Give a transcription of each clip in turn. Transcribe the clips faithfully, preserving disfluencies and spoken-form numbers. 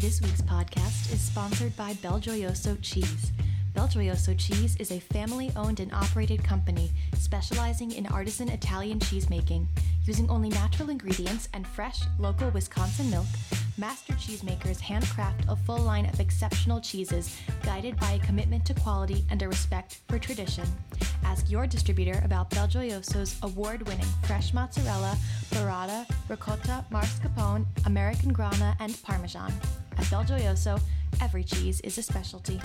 This week's podcast is sponsored by Belgioioso Cheese. Belgioioso Cheese is a family-owned and operated company specializing in artisan Italian cheesemaking. Using only natural ingredients and fresh, local Wisconsin milk, master cheesemakers handcraft a full line of exceptional cheeses guided by a commitment to quality and a respect for tradition. Ask your distributor about Belgioioso's award-winning fresh mozzarella, burrata, ricotta, mascarpone, American grana, and Parmesan. At Belgioioso, every cheese is a specialty.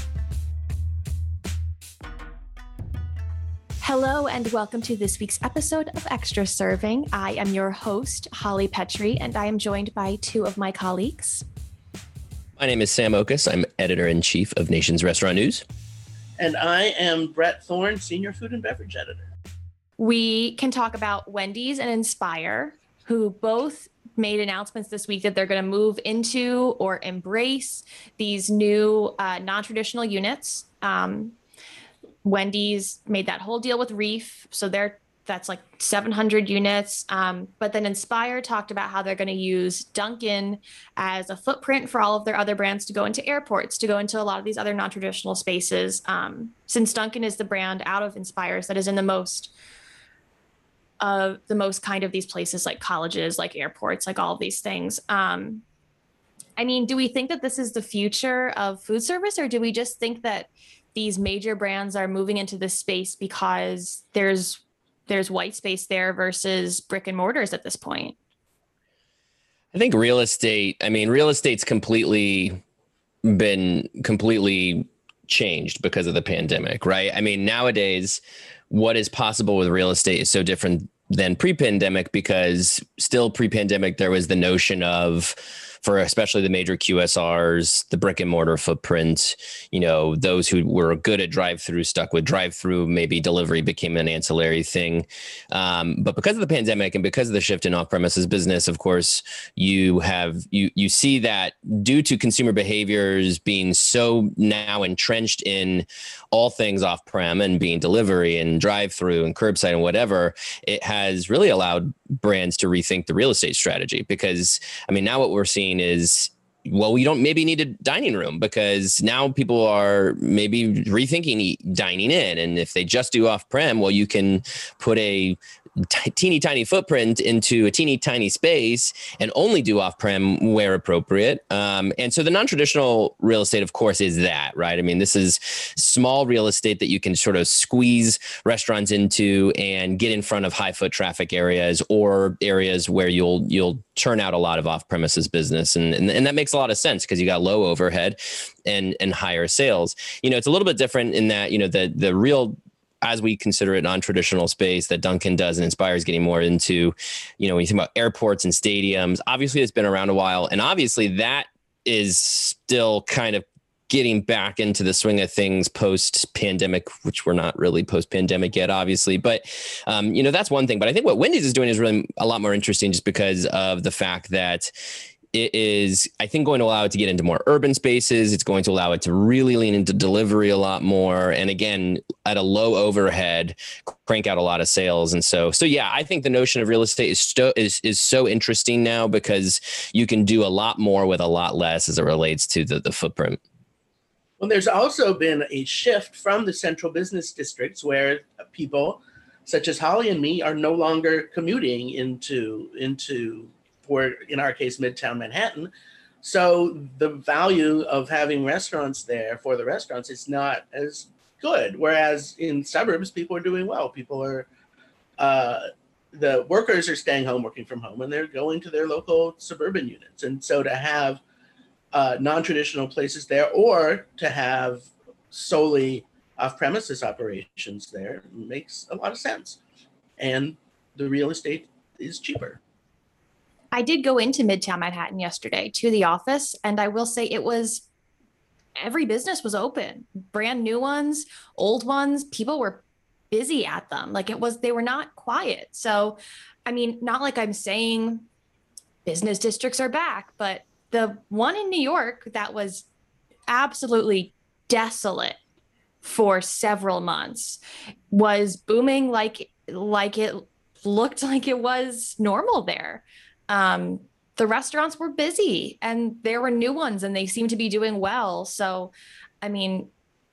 Hello and welcome to this week's episode of Extra Serving. I am your host, Holly Petrie, and I am joined by two of my colleagues. My name is Sam Okus. I'm editor-in-chief of Nation's Restaurant News. And I am Brett Thorne, senior food and beverage editor. We can talk about Wendy's and Inspire, who both made announcements this week that they're going to move into or embrace these new uh, non-traditional units. Um, Wendy's made that whole deal with Reef, so they're that's like seven hundred units. Um, but then Inspire talked about how they're going to use Dunkin' as a footprint for all of their other brands to go into airports, to go into a lot of these other non-traditional spaces. Um, since Dunkin' is the brand out of Inspires that is in the most of uh, the most kind of these places like colleges, like airports, like all of these things. Um, I mean, do we think that this is the future of food service, or do we just think that these major brands are moving into this space because there's there's white space there versus brick and mortars at this point? I think real estate, I mean, real estate's completely been completely changed because of the pandemic, right? I mean, nowadays, what is possible with real estate is so different than pre-pandemic, because still pre-pandemic, there was the notion of, for especially the major Q S Rs, the brick and mortar footprint, you know, those who were good at drive-through stuck with drive-through, maybe delivery became an ancillary thing. Um, but because of the pandemic and because of the shift in off-premises business, of course, you have, you, you see that due to consumer behaviors being so now entrenched in all things off-prem and being delivery and drive-through and curbside and whatever, it has really allowed brands to rethink the real estate strategy. Because, I mean, now what we're seeing is, well, we don't maybe need a dining room, because now people are maybe rethinking dining in. And if they just do off-prem, well, you can put a t- teeny tiny footprint into a teeny tiny space and only do off-prem where appropriate. Um, and so the non-traditional real estate, of course, is that, right? I mean, this is small real estate that you can sort of squeeze restaurants into and get in front of high foot traffic areas, or areas where you'll you'll churn out a lot of off-premises business. And, and, and that makes a lot of sense because you got low overhead and, and higher sales. You know, it's a little bit different in that, you know, the the real, as we consider it, non-traditional space that Dunkin' does and Inspire is getting more into, you know, when you think about airports and stadiums, obviously it's been around a while. And obviously that is still kind of getting back into the swing of things post-pandemic, which we're not really post-pandemic yet, obviously. But, um, you know, that's one thing. But I think what Wendy's is doing is really a lot more interesting, just because of the fact that it is, I think, going to allow it to get into more urban spaces. It's going to allow it to really lean into delivery a lot more. And again, at a low overhead, crank out a lot of sales. And so, so yeah, I think the notion of real estate is, sto- is, is so interesting now, because you can do a lot more with a lot less as it relates to the, the footprint. Well, there's also been a shift from the central business districts, where people such as Holly and me are no longer commuting into, into for, in our case, Midtown Manhattan. So the value of having restaurants there for the restaurants is not as good. Whereas in suburbs, people are doing well. People are, uh, the workers are staying home, working from home, and they're going to their local suburban units. And so to have uh, non-traditional places there, or to have solely off-premises operations there, makes a lot of sense. And the real estate is cheaper. I did go into Midtown Manhattan yesterday to the office, and I will say it was, every business was open, brand new ones, old ones. People were busy at them. Like it was, they were not quiet. So, I mean, not like I'm saying business districts are back, but the one in New York that was absolutely desolate for several months was booming like, like it looked like it was normal there. Um, the restaurants were busy and there were new ones and they seem to be doing well. So, I mean,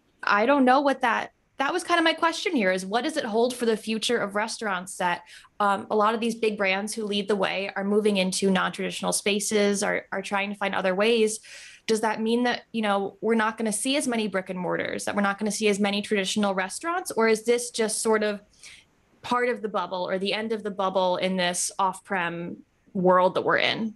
I don't know what that that was kind of my question here is what does it hold for the future of restaurants that um, a lot of these big brands who lead the way are moving into non-traditional spaces, are, are trying to find other ways. Does that mean that, you know, we're not going to see as many brick and mortars, that we're not going to see as many traditional restaurants? Or is this just sort of part of the bubble or the end of the bubble in this off-prem world that we're in?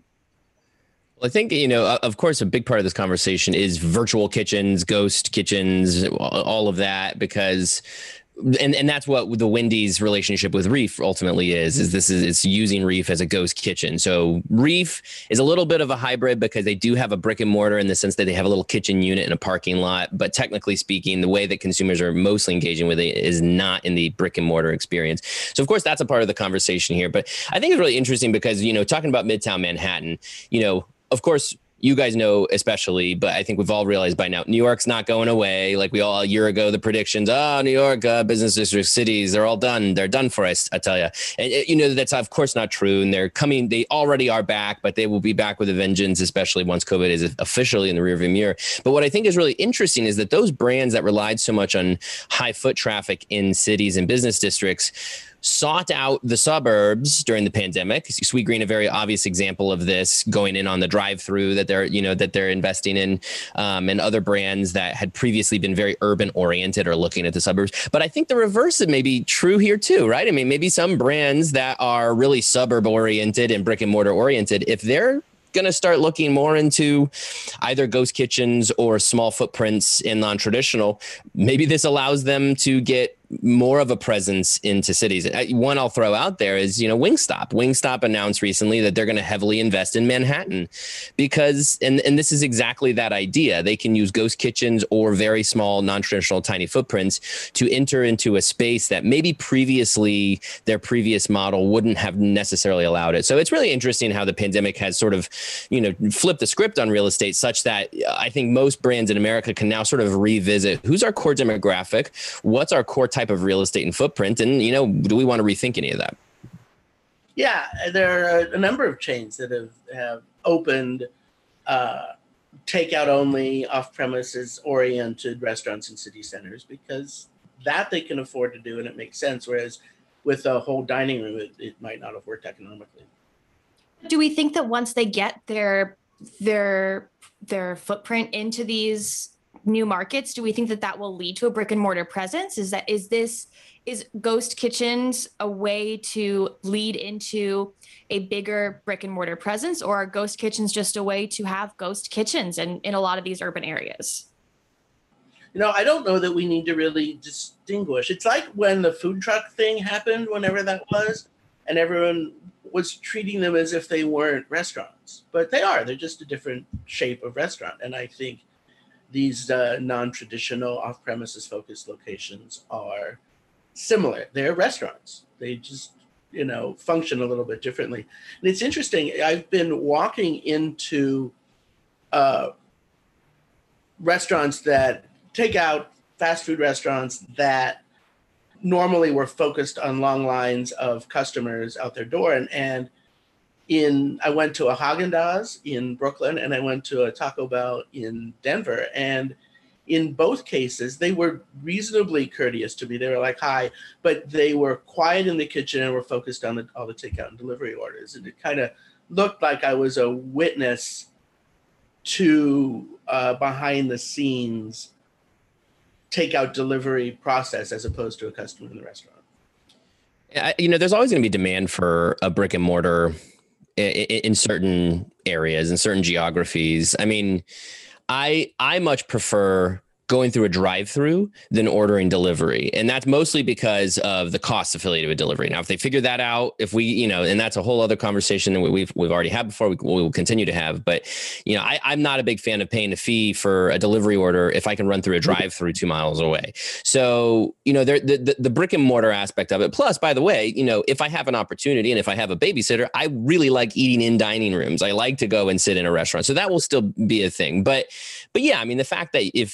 Well, I think, you know, of course, a big part of this conversation is virtual kitchens, ghost kitchens, all of that, because and and that's what the Wendy's relationship with Reef ultimately is, is this is it's using Reef as a ghost kitchen. So Reef is a little bit of a hybrid because they do have a brick and mortar in the sense that they have a little kitchen unit in a parking lot. But technically speaking, the way that consumers are mostly engaging with it is not in the brick and mortar experience. So of course, that's a part of the conversation here. But I think it's really interesting because, you know, talking about Midtown Manhattan, you know, of course, you guys know especially, but I think we've all realized by now, New York's not going away. Like we all a year ago, the predictions, oh, New York, uh, business districts, cities, they're all done. They're done for us, I tell you. And, you know, that's of course not true. And they're coming, they already are back, but they will be back with a vengeance, especially once COVID is officially in the rearview mirror. But what I think is really interesting is that those brands that relied so much on high foot traffic in cities and business districts sought out the suburbs during the pandemic. Sweetgreen, a very obvious example of this, going in on the drive-through that they're, you know, that they're investing in, um, and other brands that had previously been very urban oriented are looking at the suburbs. But I think the reverse may be true here too, right? I mean, maybe some brands that are really suburb oriented and brick and mortar oriented, if they're going to start looking more into either ghost kitchens or small footprints in non-traditional, maybe this allows them to get more of a presence into cities. One I'll throw out there is, you know, Wingstop. Wingstop announced recently that they're going to heavily invest in Manhattan because, and, and this is exactly that idea. They can use ghost kitchens or very small, non-traditional, tiny footprints to enter into a space that maybe previously their previous model wouldn't have necessarily allowed it. So it's really interesting how the pandemic has sort of, you know, flipped the script on real estate such that I think most brands in America can now sort of revisit who's our core demographic, what's our core type of real estate and footprint, and, you know, do we want to rethink any of that? Yeah, there are a number of chains that have, have opened uh, takeout only, off-premises oriented restaurants in city centers because that they can afford to do and it makes sense. Whereas with a whole dining room, it, it might not have worked economically. Do we think that once they get their their their footprint into these new markets, do we think that that will lead to a brick and mortar presence? Is that is this is ghost kitchens a way to lead into a bigger brick and mortar presence, or are ghost kitchens just a way to have ghost kitchens in, in a lot of these urban areas? You know, I don't know that we need to really distinguish. It's like when the food truck thing happened, whenever that was, and everyone was treating them as if they weren't restaurants, but they are. They're just a different shape of restaurant. And I think these uh, non-traditional off-premises focused locations are similar. They're restaurants. They just, you know, function a little bit differently. And it's interesting. I've been walking into uh, restaurants that take out fast food restaurants that normally were focused on long lines of customers out their door. And, and in, I went to a Haagen-Dazs in Brooklyn and I went to a Taco Bell in Denver. And in both cases, they were reasonably courteous to me. They were like, hi, but they were quiet in the kitchen and were focused on the, all the takeout and delivery orders. And it kind of looked like I was a witness to uh, behind the scenes takeout delivery process as opposed to a customer in the restaurant. You know, there's always going to be demand for a brick and mortar in, in certain areas and certain geographies. I mean, I I much prefer going through a drive-through than ordering delivery. And that's mostly because of the costs affiliated with delivery. Now, if they figure that out, if we, you know, and that's a whole other conversation that we've, we've already had before, we, we will continue to have. But, you know, I, I'm not a big fan of paying a fee for a delivery order if I can run through a drive-through two miles away. So, you know, there, the, the, the brick and mortar aspect of it. Plus, by the way, you know, if I have an opportunity and if I have a babysitter, I really like eating in dining rooms. I like to go and sit in a restaurant. So that will still be a thing. But, but yeah, I mean, the fact that if, you know, you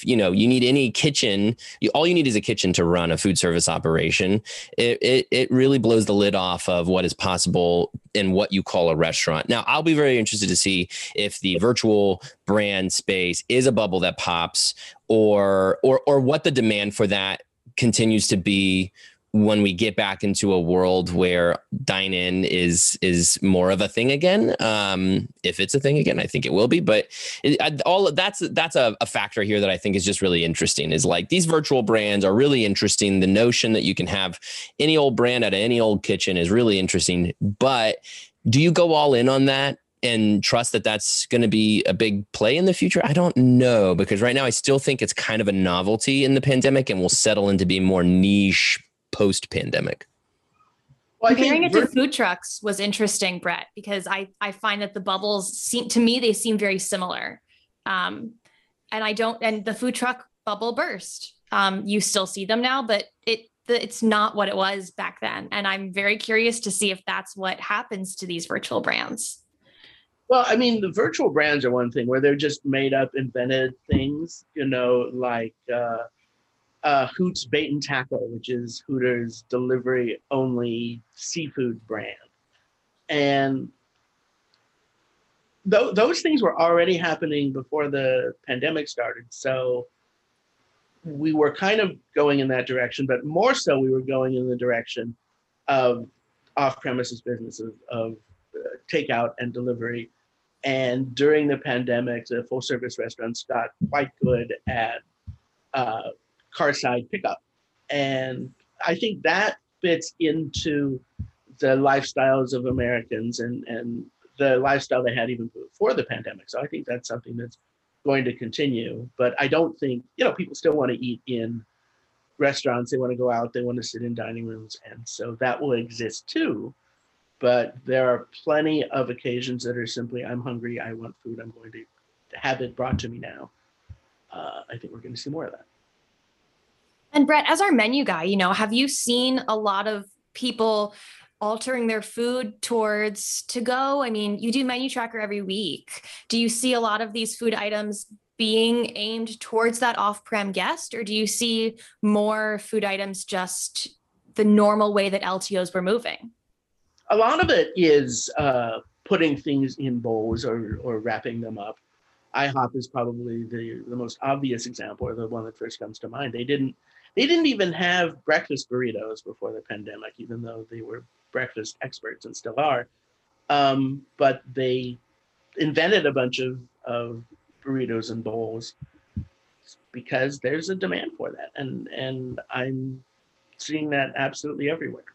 You need any kitchen. You, all you need is a kitchen to run a food service operation. It, it, it really blows the lid off of what is possible in what you call a restaurant. Now, I'll be very interested to see if the virtual brand space is a bubble that pops, or or or what the demand for that continues to be when we get back into a world where dine-in is is more of a thing again. Um, if it's a thing again, I think it will be. But it, I, all that's that's a, a factor here that I think is just really interesting. Is like these virtual brands are really interesting. The notion that you can have any old brand at any old kitchen is really interesting. But do you go all in on that and trust that that's going to be a big play in the future? I don't know, because right now I still think it's kind of a novelty in the pandemic and will settle into being more niche post-pandemic. Well, I Comparing think it to vir- food trucks was interesting, Brett, because I, I find that the bubbles seem, to me, they seem very similar. Um, and I don't, and the food truck bubble burst. Um, you still see them now, but it, the, it's not what it was back then. And I'm very curious to see if that's what happens to these virtual brands. Well, I mean, the virtual brands are one thing where they're just made up, invented things, you know, like, uh, Uh, Hoots Bait and Tackle, which is Hooters delivery only seafood brand. And th- those things were already happening before the pandemic started. So we were kind of going in that direction, but more so we were going in the direction of off-premises businesses, of uh, takeout and delivery. And during the pandemic, the full service restaurants got quite good at uh, car-side pickup. And I think that fits into the lifestyles of Americans and, and the lifestyle they had even before the pandemic. So I think that's something that's going to continue. But I don't think, you know, people still want to eat in restaurants. They want to go out. They want to sit in dining rooms. And so that will exist too. But there are plenty of occasions that are simply, I'm hungry, I want food, I'm going to have it brought to me now. Uh, I think we're going to see more of that. And Brett, as our menu guy, you know, have you seen a lot of people altering their food towards to go? I mean, you do menu tracker every week. Do you see a lot of these food items being aimed towards that off-prem guest, or do you see more food items just the normal way that L T Os were moving? A lot of it is uh, putting things in bowls or, or wrapping them up. IHOP is probably the, the most obvious example, or the one that first comes to mind. They didn't They didn't even have breakfast burritos before the pandemic, even though they were breakfast experts and still are. Um, but they invented a bunch of, of burritos and bowls because there's a demand for that. And, and I'm seeing that absolutely everywhere.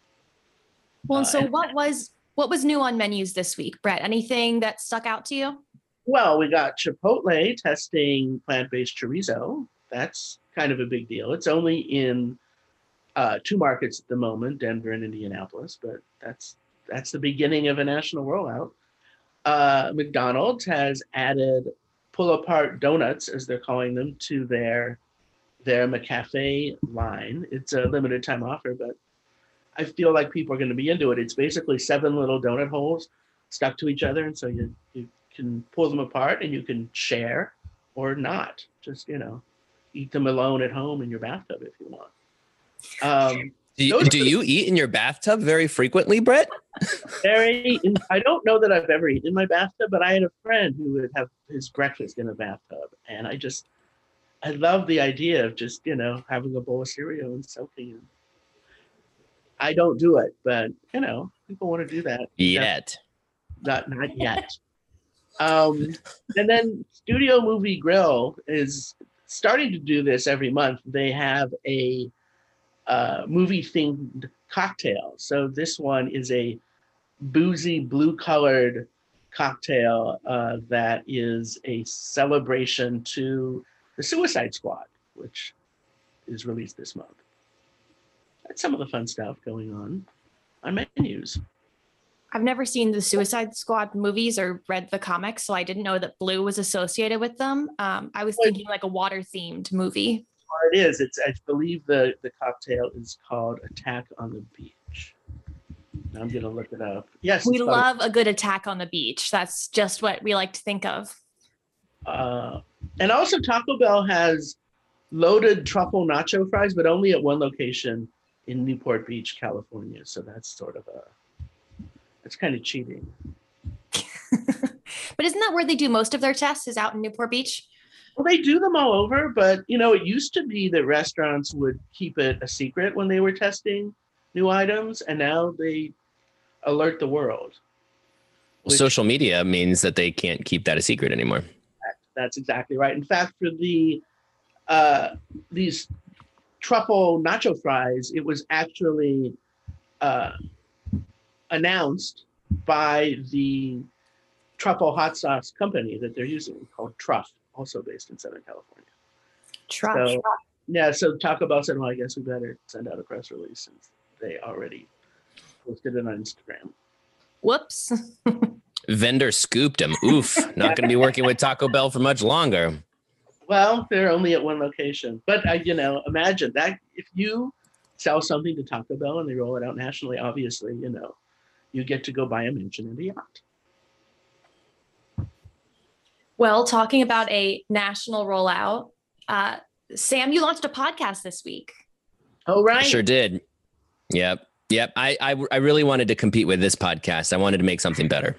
Well, and so Uh, what was what was new on menus this week, Brett? Anything that stuck out to you? Well, we got Chipotle testing plant-based chorizo. That's kind of a big deal. It's only in uh, two markets at the moment, Denver and Indianapolis, but that's that's the beginning of a national rollout. Uh, McDonald's has added pull-apart donuts, as they're calling them, to their their McCafe line. It's a limited time offer, but I feel like people are going to be into it. It's basically seven little donut holes stuck to each other, and so you you can pull them apart and you can share or not. Just, you know, eat them alone at home in your bathtub if you want. Um, Do you, do you eat in your bathtub very frequently, Brett? very, I don't know that I've ever eaten in my bathtub, but I had a friend who would have his breakfast in a bathtub. And I just, I love the idea of just, you know, having a bowl of cereal and soaking in. I don't do it, but, you know, people want to do that. Yet. Not, not yet. Um, and then Studio Movie Grill is starting to do this every month. They have a uh, movie-themed cocktail. So this one is a boozy, blue-colored cocktail uh, that is a celebration to the Suicide Squad, which is released this month. That's some of the fun stuff going on on menus. I've never seen the Suicide Squad movies or read the comics, so I didn't know that blue was associated with them. Um, I was thinking like a water-themed movie. Well, it is. It's, I believe the, the cocktail is called Attack on the Beach. I'm going to look it up. Yes. We love a good attack on the beach. That's just what we like to think of. Uh, and also Taco Bell has loaded truffle nacho fries, but only at one location in Newport Beach, California. So that's sort of a, it's kind of cheating. But isn't that where they do most of their tests, is out in Newport Beach? Well, they do them all over, but you know, it used to be that restaurants would keep it a secret when they were testing new items, and now they alert the world. Which, social media means that they can't keep that a secret anymore. That's exactly right. In fact, for the uh, these truffle nacho fries, it was actually uh, announced by the truffle hot sauce company that they're using, called Truff, also based in Southern California. Truff. So, yeah, so Taco Bell said, well, I guess we better send out a press release since they already posted it on Instagram. Whoops. Vendor scooped him. Oof. Not going to be working with Taco Bell for much longer. Well, they're only at one location. But, uh, you know, imagine that if you sell something to Taco Bell and they roll it out nationally, obviously, you know, you get to go buy a mansion and a yacht. Well, talking about a national rollout, uh, Sam, you launched a podcast this week. Oh, right. I sure did. Yep. Yep. I, I, I really wanted to compete with this podcast. I wanted to make something better.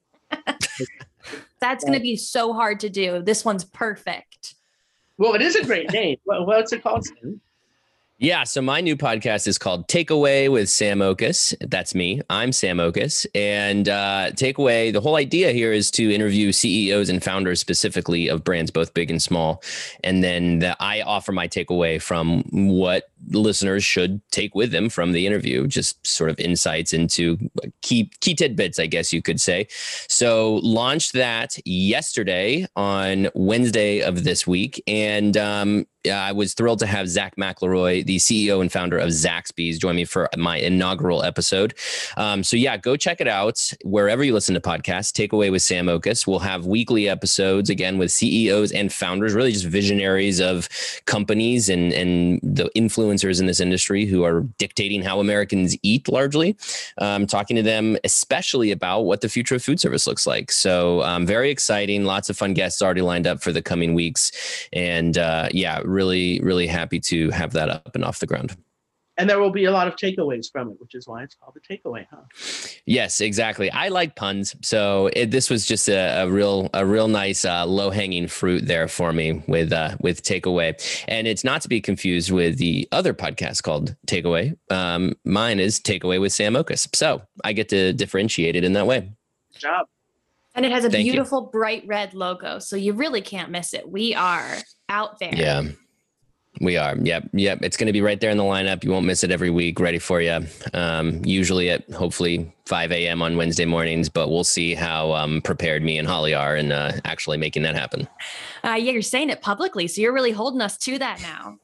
That's going to be so hard to do. This one's perfect. Well, it is a great name. What, what's it called, Sam? Yeah, so my new podcast is called Takeaway with Sam Oches. That's me. I'm Sam Oches. And uh, Takeaway, the whole idea here is to interview C E Os and founders specifically of brands, both big and small. And then the, I offer my takeaway from what listeners should take with them from the interview, just sort of insights into key, key tidbits, I guess you could say. So launched that yesterday on Wednesday of this week. And um, I was thrilled to have Zach McElroy, the C E O and founder of Zaxby's, join me for my inaugural episode. Um, so yeah, go check it out wherever you listen to podcasts. Takeaway with Sam Oches. We'll have weekly episodes again with C E Os and founders, really just visionaries of companies and and the influencers in this industry who are dictating how Americans eat largely. Um, talking to them especially about what the future of food service looks like. So um, very exciting. Lots of fun guests already lined up for the coming weeks, and uh, yeah. Really, really happy to have that up and off the ground. And there will be a lot of takeaways from it, which is why it's called the Takeaway, huh? Yes, exactly. I like puns, so it, this was just a, a real, a real nice uh, low hanging fruit there for me with uh, with Takeaway. And it's not to be confused with the other podcast called Takeaway. Um, mine is Takeaway with Sam Oches. So I get to differentiate it in that way. Good job. And it has a Thank beautiful you. bright red logo, so you really can't miss it. We are out there. Yeah. We are. Yep. Yep. It's going to be right there in the lineup. You won't miss it every week. Ready for you. Um, usually at hopefully five a.m. on Wednesday mornings, but we'll see how um, prepared me and Holly are in uh, actually making that happen. Uh, yeah, you're saying it publicly, so you're really holding us to that now.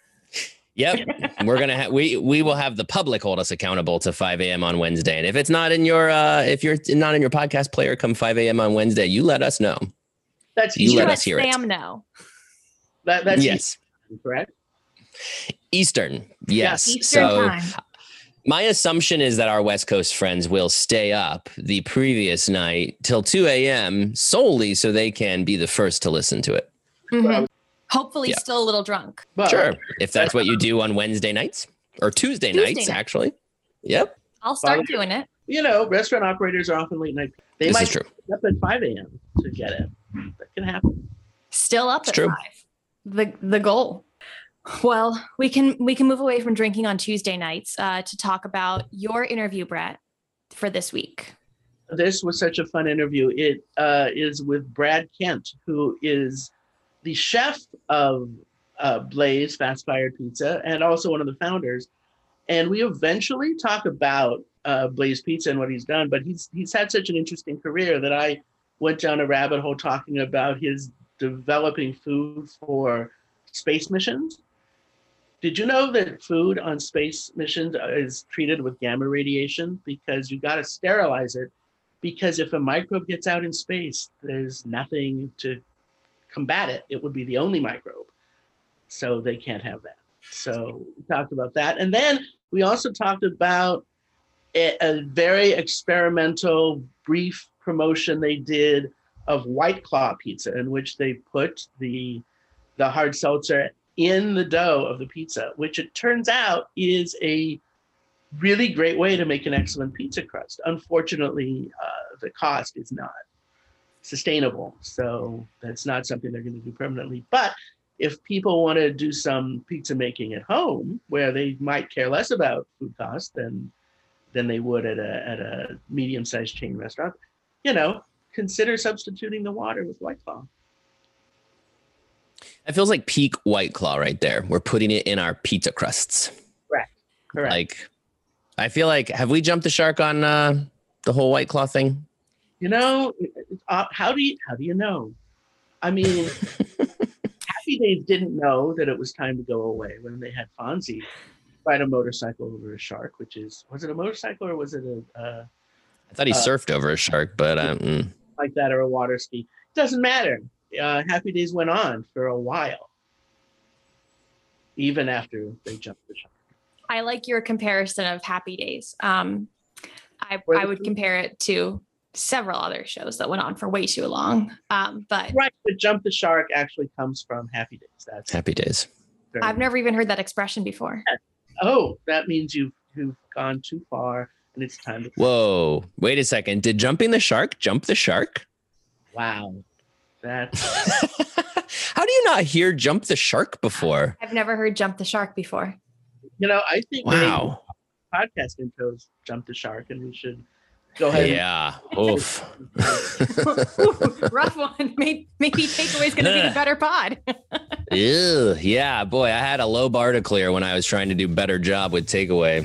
Yep. We're going to have, we, we will have the public hold us accountable to five a.m. on Wednesday. And if it's not in your, uh, if you're not in your podcast player, come five a.m. on Wednesday, you let us know. That's you let let us hear Sam it. know. That, that's yes. Eastern, correct? Eastern. Yes. Eastern so time. My assumption is that our West Coast friends will stay up the previous night till two a.m. solely so they can be the first to listen to it. Mm-hmm. Hopefully yeah. still a little drunk. Well, sure. If that's what you do on Wednesday nights or Tuesday, Tuesday nights, night. actually. Yep. I'll start Well, doing it. You know, restaurant operators are often late night. They This might is true. get up at five a.m. to get it. That can happen. Still up It's at true. five. The the goal. Well, we can we can move away from drinking on Tuesday nights uh, to talk about your interview, Brett, for this week. This was such a fun interview. It uh, is with Brad Kent, who is the chef of uh, Blaze Fast Fired Pizza and also one of the founders. And we eventually talk about uh, Blaze Pizza and what he's done, but he's he's had such an interesting career that I went down a rabbit hole talking about his developing food for space missions. Did you know that food on space missions is treated with gamma radiation because you got to sterilize it? Because if a microbe gets out in space, there's nothing to combat it. It would be the only microbe. So they can't have that. So we talked about that. And then we also talked about a, a very experimental, brief promotion they did of White Claw pizza, in which they put the, the hard seltzer in the dough of the pizza, which it turns out is a really great way to make an excellent pizza crust. Unfortunately, uh, the cost is not sustainable, so that's not something they're going to do permanently. But if people want to do some pizza making at home, where they might care less about food costs than than they would at a at a medium-sized chain restaurant, you know, consider substituting the water with White Claw. It feels like peak White Claw right there. We're putting it in our pizza crusts. Correct. Correct. Like, I feel like, have we jumped the shark on uh, the whole White Claw thing? You know, uh, how do you how do you know? I mean, Happy Days didn't know that it was time to go away when they had Fonzie ride a motorcycle over a shark, which is, was it a motorcycle or was it a uh, I thought he uh, surfed over a shark, but um, mm. like that, or a water ski? Doesn't matter. Uh, Happy Days went on for a while, even after they jumped the shark. I like your comparison of Happy Days. Um, I, I would compare it to several other shows that went on for way too long. Um, but right, but Jump the Shark actually comes from Happy Days. That's Happy Days. I've never even heard that expression before. Oh, that means you've you've gone too far, and it's time to. Whoa! Wait a second. Did Jumping the Shark jump the shark? Wow, that's. How do you not hear Jump the Shark before? I've never heard Jump the Shark before. You know, I think wow. Podcast intros Jump the Shark, and we should go ahead. Yeah. Oof. Rough one. Maybe, maybe Takeaway's going to be the better pod. Ew, yeah, boy, I had a low bar to clear when I was trying to do better job with Takeaway.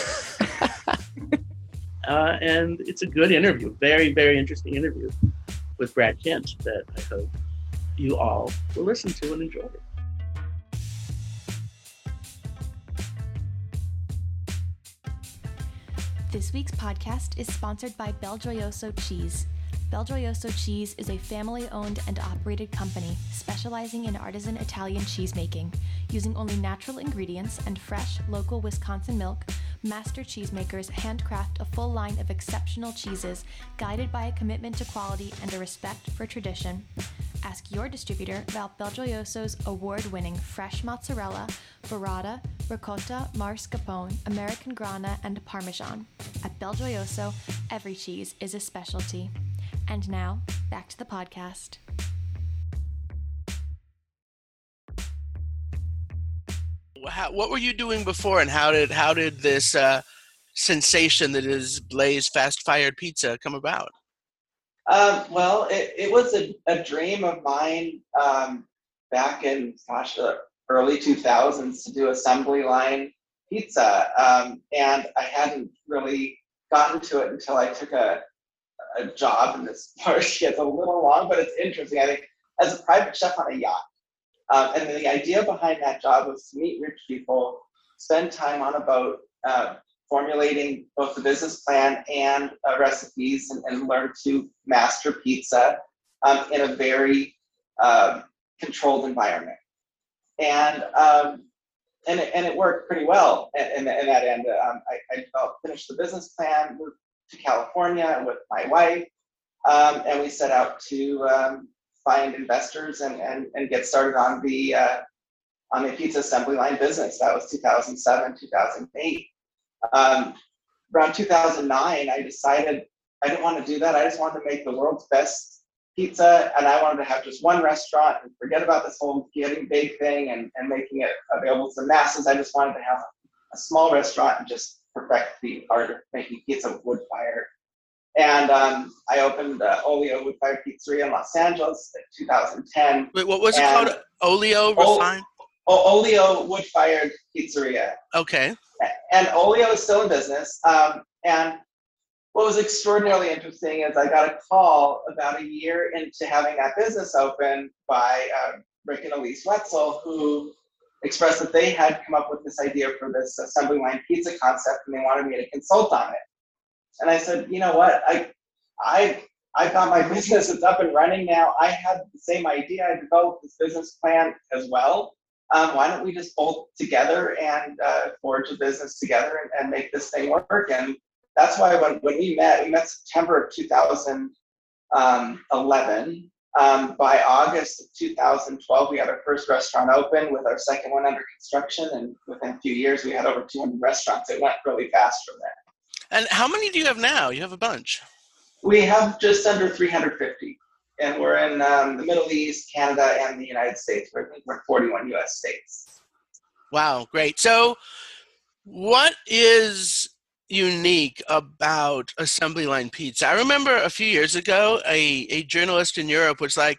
uh, and it's a good interview. Very, very interesting interview with Brad Kent that I hope you all will listen to and enjoy. This week's podcast is sponsored by Belgioioso Cheese. Belgioioso Cheese is a family-owned and operated company specializing in artisan Italian cheesemaking. Using only natural ingredients and fresh, local Wisconsin milk, master cheesemakers handcraft a full line of exceptional cheeses guided by a commitment to quality and a respect for tradition. Ask your distributor about Belgioioso's award-winning fresh mozzarella, burrata, ricotta, mascarpone, American Grana, and Parmesan. At Belgioioso, every cheese is a specialty. And now, back to the podcast. How, what were you doing before, and how did how did this uh, sensation that is Blaze Fast Fired Pizza come about? Um, well, it, it was a, a dream of mine um, back in, gosh, the early two thousands to do assembly line pizza. Um, and I hadn't really gotten to it until I took a, a job, and this part gets a little long, but it's interesting. I think as a private chef on a yacht. Um, and the idea behind that job was to meet rich people, spend time on a boat, uh, formulating both the business plan and uh, recipes, and, and learn to master pizza um, in a very um, controlled environment. And um, and, it, and it worked pretty well in, in, in that end. Um, I, I developed, finished the business plan, moved to California with my wife, um, and we set out to um, find investors and, and, and get started on the uh, on the pizza assembly line business. That was two thousand seven, two thousand eight. Um, around two thousand nine, I decided I didn't want to do that. I just wanted to make the world's best pizza, and I wanted to have just one restaurant and forget about this whole getting big thing and, and making it available to the masses. I just wanted to have a small restaurant and just perfect the art of making pizza wood fired. And um, I opened uh, Olio Wood Fired Pizzeria in Los Angeles in two thousand ten. Wait, what was it called? Olio O- Refined? O- Olio Wood Fired Pizzeria. Okay. And Olio is still in business. Um, and what was extraordinarily interesting is I got a call about a year into having that business open by uh, Rick and Elise Wetzel, who expressed that they had come up with this idea for this assembly line pizza concept, and they wanted me to consult on it. And I said, you know what, I, I, I got my business, it's up and running now. I had the same idea. I developed this business plan as well. Um, why don't we just bolt together and uh, forge a business together and, and make this thing work? And that's why when, when we met, we met September of two thousand eleven. Um, by August of two thousand twelve, we had our first restaurant open with our second one under construction. And within a few years, we had over two hundred restaurants. It went really fast from there. And how many do you have now? You have a bunch. We have just under three hundred fifty. And we're in um, the Middle East, Canada, and the United States. We're, we're in forty-one U S states. Wow, great. So what is unique about assembly line pizza? I remember a few years ago, a, a journalist in Europe was like,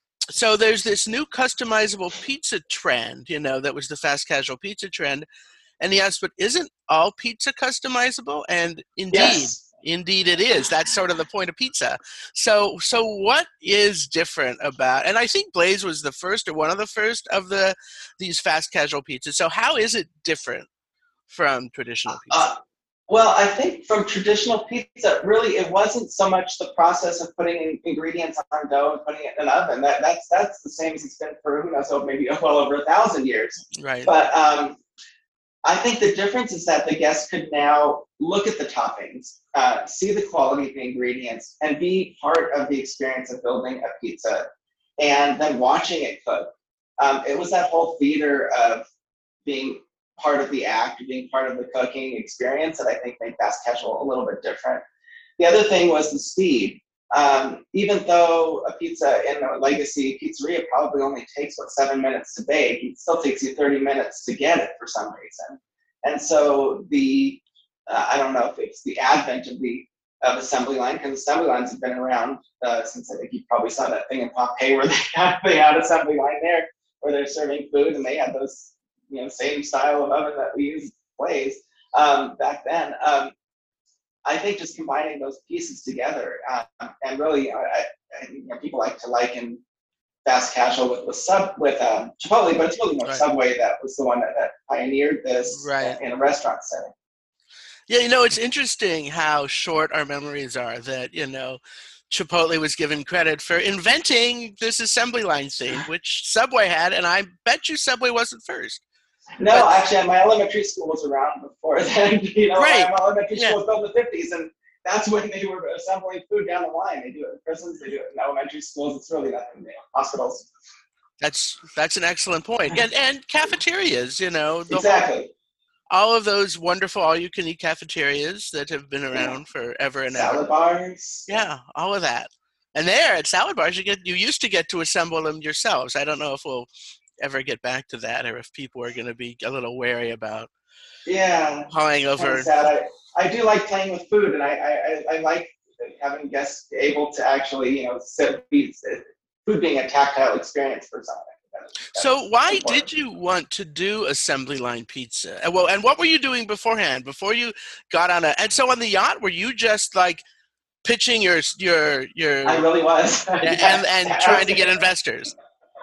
so there's this new customizable pizza trend, you know, that was the fast casual pizza trend. And he asked, but isn't all pizza customizable? And indeed, Yes. indeed it is. That's sort of the point of pizza. So, so what is different about, and I think Blaze was the first or one of the first of the, these fast casual pizzas. So how is it different from traditional pizza? Uh, well, I think from traditional pizza, really, it wasn't so much the process of putting ingredients on dough and putting it in an oven. That, that's that's the same as it's been for, who knows, oh, maybe well over a thousand years. Right. But um, I think the difference is that the guests could now look at the toppings, uh, see the quality of the ingredients, and be part of the experience of building a pizza and then watching it cook. Um, it was that whole theater of being part of the act, being part of the cooking experience that I think made fast casual a little bit different. The other thing was the speed. Um, even though a pizza in a legacy pizzeria probably only takes, what, seven minutes to bake, it still takes you thirty minutes to get it for some reason. And so the, uh, I don't know if it's the advent of the of assembly line, because assembly lines have been around uh, since, I think you probably saw that thing in Pompeii where they had, they had assembly line there, where they're serving food, and they had those, you know, same style of oven that we use, Blaze, um, back then. Um, I think just combining those pieces together, uh, and really, I, I, you know, people like to liken fast casual with, with sub with um, Chipotle, but it's really more Right. Subway that was the one that, that pioneered this Right. in a restaurant setting. Yeah, you know, it's interesting how short our memories are that, you know, Chipotle was given credit for inventing this assembly line thing, which Subway had, and I bet you Subway wasn't first. No, But- actually, my elementary school was around before then. You know, Right. my elementary Yeah. school was built in the fifties, and that's when they were assembling food down the line. They do it in prisons, they do it in elementary schools. It's really nothing, you know, hospitals. That's that's an excellent point. And and cafeterias, you know, the whole- Exactly. all of those wonderful all-you-can-eat cafeterias that have been around forever and ever. Salad bars. Yeah, all of that. And there at salad bars, you get you used to get to assemble them yourselves. I don't know if we'll ever get back to that, or if people are going to be a little wary about Yeah. hauling Kinda over. sad. I, I do like playing with food, and I, I, I like having guests able to actually, you know, sit, be, food being a tactile experience for someone. That's- So why important. did you want to do assembly line pizza? And well, and what were you doing beforehand? Before you got on a and so on the yacht, were you just like pitching your your your I really was. and Yeah, and trying to get absolutely. investors?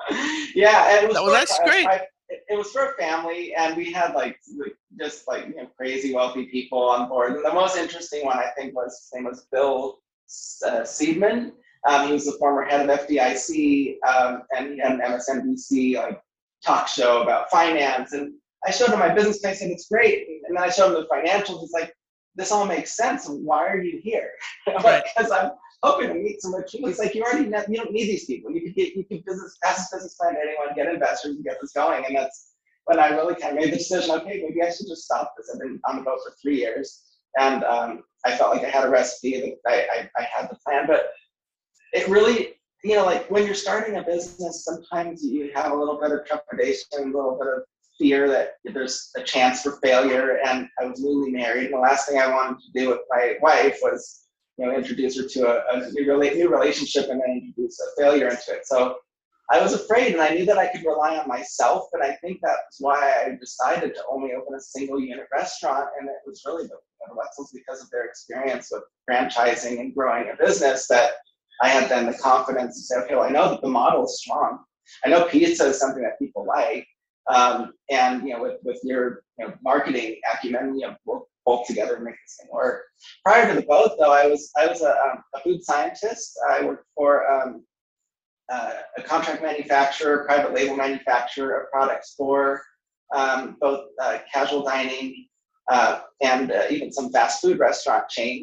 Yeah, and it was Well, for, that's great. I, it, it was for a family, and we had like just like, you know, crazy wealthy people on board. And the most interesting one, I think, was his name was Bill uh, Seidman. Um, he was the former head of F D I C, um, and he had an M S N B C like talk show about finance. And I showed him my business plan. I said, "It's great," and then I showed him the financials. He's like, "This all makes sense. Why are you here?" Right. Because I'm hoping to meet some rich people. He's like, "You already know, you don't need these people. You could get you could business pass this business plan to anyone, get investors, and get this going." And that's when I really kind of made the decision. Okay, maybe I should just stop this. I've been on the boat for three years, and um, I felt like I had a recipe that I, I I had the plan, but it really, you know, like when you're starting a business, sometimes you have a little bit of trepidation, a little bit of fear that there's a chance for failure. And I was newly married, and the last thing I wanted to do with my wife was, you know, introduce her to a, a new, rela- new relationship and then introduce a failure into it. So I was afraid, and I knew that I could rely on myself, and I think that's why I decided to only open a single unit restaurant. And it was really the, the Wetzels, because of their experience with franchising and growing a business, that I had then the confidence to say, okay, well, I know that the model is strong. I know pizza is something that people like. Um, and, you know, with, with your, you know, marketing acumen, you know, we'll both together and make this thing work. Prior to the boat, though, I was I was a, um, a food scientist. I worked for um, uh, a contract manufacturer, private label manufacturer of products for um, both uh, casual dining uh, and uh, even some fast food restaurant chains.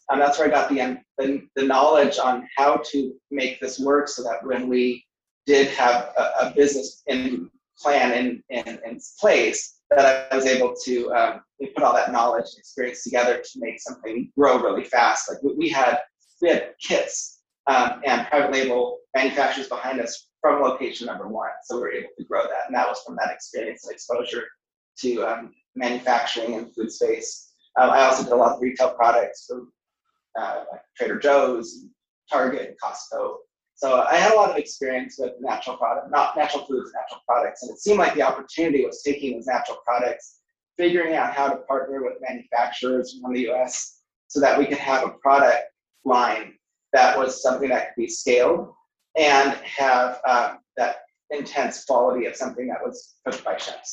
Um, that's where I got the, the the knowledge on how to make this work, so that when we did have a, a business in plan in, in, in place, that I was able to um, put all that knowledge and experience together to make something grow really fast. Like we, we had we had kits um, and private label manufacturers behind us from location number one, so we were able to grow that, and that was from that experience and exposure to um, manufacturing and food space. Um, I also did a lot of retail products for uh, like Trader Joe's, Target, Costco. So I had a lot of experience with natural product, not natural foods, natural products, and it seemed like the opportunity was taking those natural products, figuring out how to partner with manufacturers from the U S so that we could have a product line that was something that could be scaled and have uh, that intense quality of something that was cooked by chefs.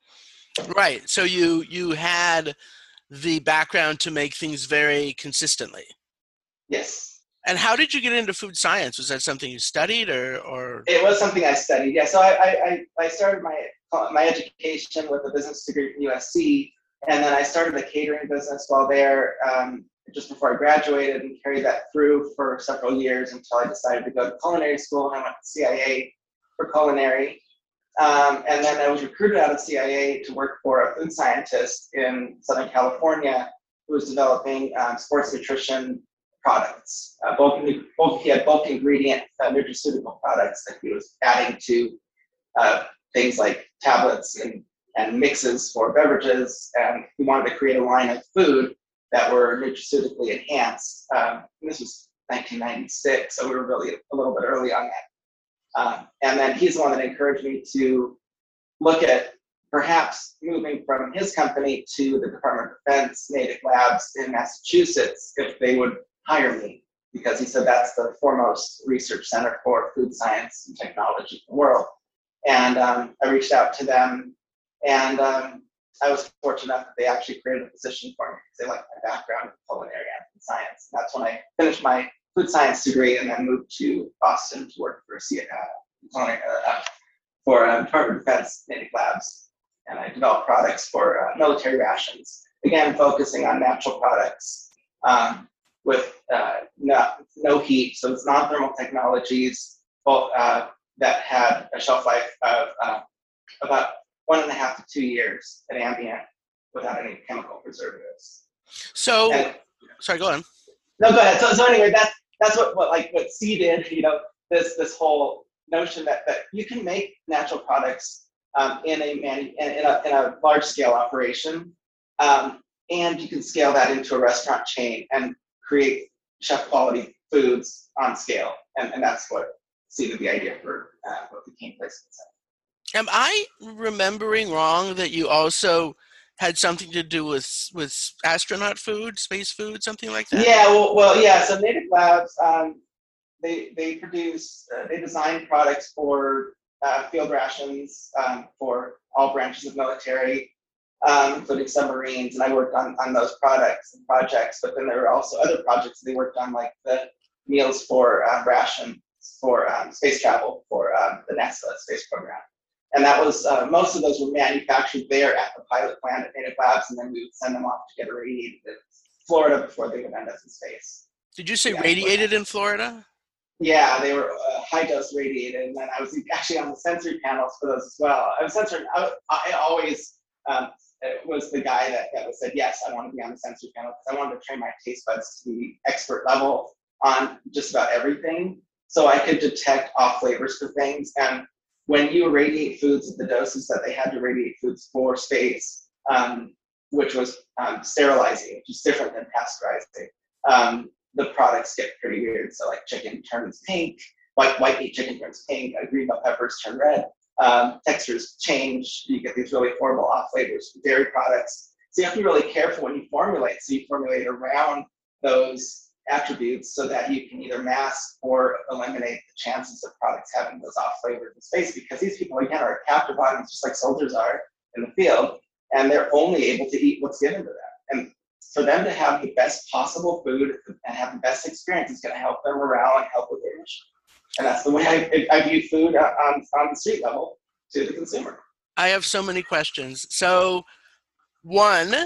Right. So you you had the background to make things very consistently. Yes. And how did you get into food science? Was that something you studied, or, or? It was something I studied. Yeah. So I I, I started my my education with a business degree from U S C, and then I started a catering business while there, um, just before I graduated, and carried that through for several years until I decided to go to culinary school, and I went to C I A for culinary. Um, and then I was recruited out of C I A to work for a food scientist in Southern California who was developing um, sports nutrition products. Uh, bulk, bulk, he had bulk ingredient uh, nutraceutical products that he was adding to uh, things like tablets and, and mixes for beverages. And he wanted to create a line of food that were nutraceutically enhanced. Um, this was nineteen ninety-six, so we were really a little bit early on that. Um, and then he's the one that encouraged me to look at perhaps moving from his company to the Department of Defense Natick Labs in Massachusetts if they would hire me, because he said that's the foremost research center for food science and technology in the world. And um, I reached out to them, and um, I was fortunate enough that they actually created a position for me because they liked my background in culinary and food science. And that's when I finished my food science degree and then moved to Boston to work for C I A, uh, for uh, Department of Defense Natick Labs. And I developed products for uh, military rations, again, focusing on natural products um, with uh, no, no heat. So it's non-thermal technologies both, uh, that had a shelf life of uh, about one and a half to two years at ambient without any chemical preservatives. So, and, sorry, go on. No, go ahead. So, so anyway, that's that's what, what like what seeded, you know, this this whole notion that that you can make natural products um, in a manu in, in a in a large scale operation, um, and you can scale that into a restaurant chain and create chef quality foods on scale, and, and that's what seeded the idea for uh, what became Placement Center. Am I remembering wrong that you also had something to do with with astronaut food, space food, something like that? Yeah, well, well yeah. So Natick Labs, um, they they produce, uh, they design products for uh, field rations um, for all branches of military, um, including submarines. And I worked on on those products and projects. But then there were also other projects they worked on, like the meals for uh, ration for um, space travel for um, the NASA space program. And that was, uh, most of those were manufactured there at the pilot plant at Natick Labs, and then we would send them off to get irradiated in Florida before they would end us in space. Did you say yeah, radiated in Florida? Yeah, they were uh, high dose radiated, and then I was actually on the sensory panels for those as well. I was censoring, I, I always um, was the guy that, that was said, yes, I want to be on the sensory panel, because I wanted to train my taste buds to be expert level on just about everything, so I could detect off flavors for things. And when you irradiate foods at the doses that they had to irradiate foods for space, um, which was um, sterilizing, which is different than pasteurizing, um, the products get pretty weird. So like chicken turns pink, white white meat chicken turns pink, uh, green bell peppers turn red. Um, textures change. You get these really horrible off flavors for dairy products. So you have to be really careful when you formulate. So you formulate around those attributes so that you can either mask or eliminate the chances of products having those off flavors in space, because these people, again, are captive audience, just like soldiers are in the field, and they're only able to eat what's given to them. And for them to have the best possible food and have the best experience is going to help their morale and help with their mission. And that's the way I, I view food on, on the street level to the consumer. I have so many questions. So, one,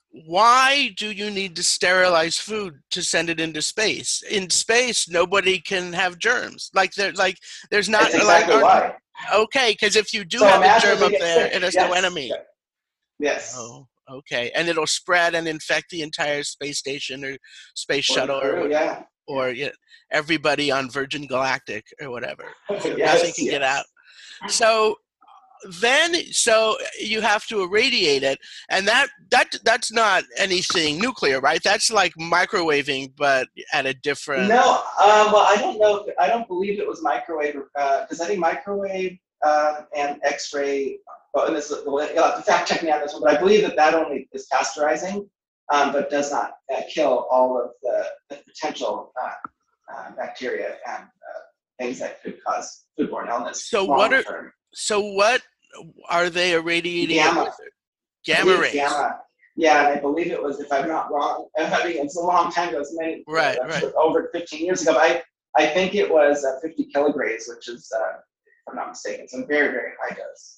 why do you need to sterilize food to send it into space? In space, nobody can have germs. Like there, like there's not That's exactly like why. okay, because if you do So have a imagine germ they up get there, sick. it has Yes. no enemy. Yes. Oh, okay, and it'll spread and infect the entire space station or space Or shuttle crew, or whatever, yeah. or yeah, everybody on Virgin Galactic or whatever. So Yes, nothing can yes. get out. So then, so you have to irradiate it, and that that that's not anything nuclear, right? That's like microwaving, but at a different. No, um, well, I don't know. If, I don't believe it was microwave because uh, I think microwave uh, and X-ray. Well, and this, you'll have to fact check me on this one, but I believe that that only is pasteurizing, um, but does not uh, kill all of the, the potential uh, uh, bacteria and uh, things that could cause foodborne illness. So what are term. so what are they irradiating? Gamma. It with? I Gamma believe rays. it's Gamma. Yeah, and I believe it was, if I'm not wrong, I mean, it's a long time ago, it's many, Right, uh, right. over fifteen years ago, but I, I think it was uh, fifty kilograms, which is, uh, if I'm not mistaken, some very, very high dose.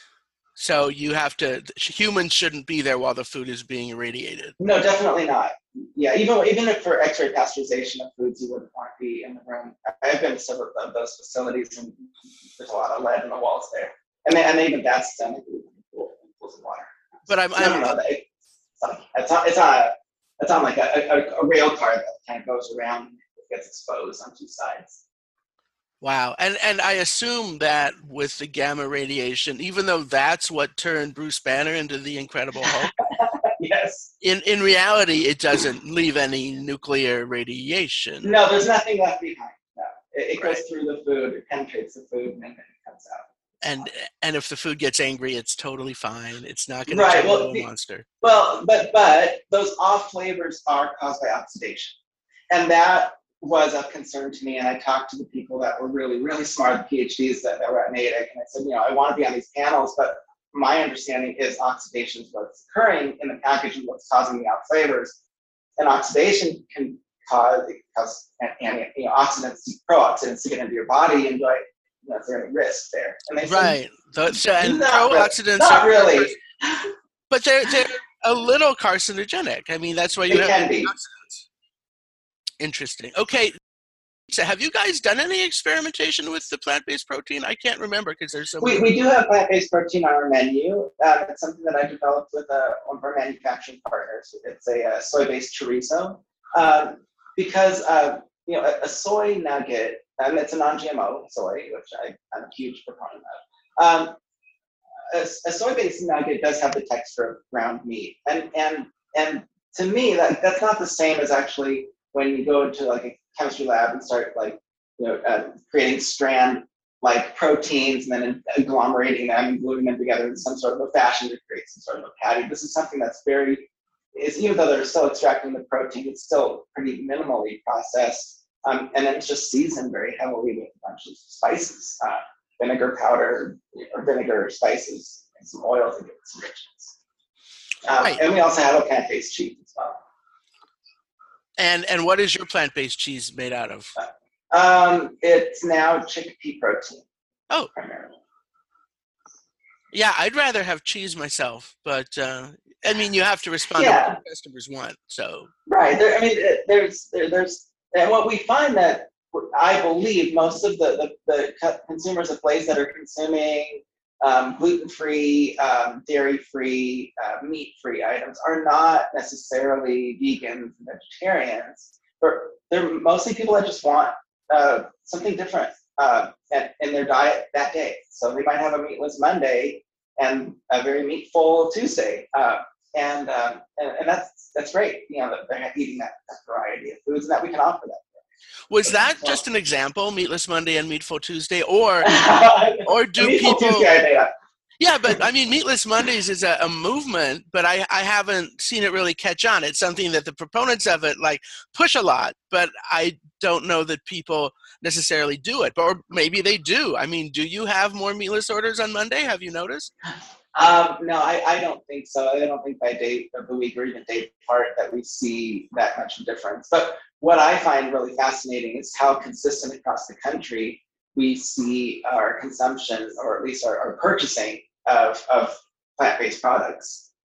So you have to. Humans shouldn't be there while the food is being irradiated. No, definitely not. Yeah, even even if for X-ray pasteurization of foods, you wouldn't want to be in the room. I've been to several of those facilities, and there's a lot of lead in the walls there, and they, and even that's done in pools of water. But I'm. No, no, I'm no, they, it's on, it's on, a, it's on like a, a, a rail car that kind of goes around and gets exposed on two sides. Wow. And and I assume that with the gamma radiation, even though that's what turned Bruce Banner into the Incredible Hulk, Yes. in, in reality, it doesn't leave any nuclear radiation. No, there's nothing left behind. No. It, it Right. goes through the food, it penetrates the food, and then it comes out. And and if the food gets angry, it's totally fine. It's not going Right, to turn well, into a the- monster. Well, but but those off flavors are caused by oxidation, and that was of concern to me. And I talked to the people that were really, really smart, the PhDs that, that were at Natick, and I said, you know, I want to be on these panels, but my understanding is oxidation is what's occurring in the package and what's causing the off flavors. And oxidation can cause, cause and, and, you know, oxidants, pro-oxidants to get into your body, and like, you know, is there any risk there? And they said, Right. The, so, and Not really. pro-oxidants not are, really. but they're they're a little carcinogenic. I mean, that's why you It have can be. antioxidants. Interesting. Okay. So have you guys done any experimentation with the plant-based protein? I can't remember because there's so We, many. we do have plant-based protein on our menu. Uh, it's something that I developed with uh, one of our manufacturing partners. It's a, uh soy-based chorizo. Um, because uh, you know, a, a soy nugget, and it's a non-G M O soy, which I, I'm a huge proponent of. Um, a, a soy-based nugget does have the texture of ground meat, and and and to me, that that's not the same as actually when you go into like a chemistry lab and start like, you know, uh, creating strand like proteins and then agglomerating them and gluing them together in some sort of a fashion to create some sort of a patty. This is something that's very, is even though they're still extracting the protein, it's still pretty minimally processed. Um, and then it's just seasoned very heavily with a bunch of spices, uh, vinegar powder or vinegar spices and some oil to give it some richness. Um, Right. And we also have a plant-based cheese as well. And and what is your plant-based cheese made out of? Um, it's now chickpea protein. Oh. Primarily. Yeah, I'd rather have cheese myself, but uh, I mean, you have to respond Yeah. to what the customers want. So Right. There, I mean, it- there's there, there's and what we find that I believe most of the the, the co- consumers of Blaze that are consuming um, gluten-free, um, dairy-free, uh, meat-free items are not necessarily vegans and vegetarians, but they're mostly people that just want uh, something different uh, in, in their diet that day. So they might have a meatless Monday and a very meatful Tuesday. Uh, And, um, and and that's that's great. You know, that they're eating that, that variety of foods and that we can offer them. was that just an example, Meatless Monday and Meatful Tuesday, or or do Meatful people? Tuesday idea. Yeah, but I mean, Meatless Mondays is a, a movement, but I, I haven't seen it really catch on. It's something that the proponents of it like push a lot, but I don't know that people necessarily do it. But or maybe they do. I mean, do you have more meatless orders on Monday? Have you noticed? Um, no, I, I don't think so. I don't think by day of the week or even day part that we see that much difference. But what I find really fascinating is how consistent across the country we see our consumption, or at least our, our purchasing of, of plant-based products.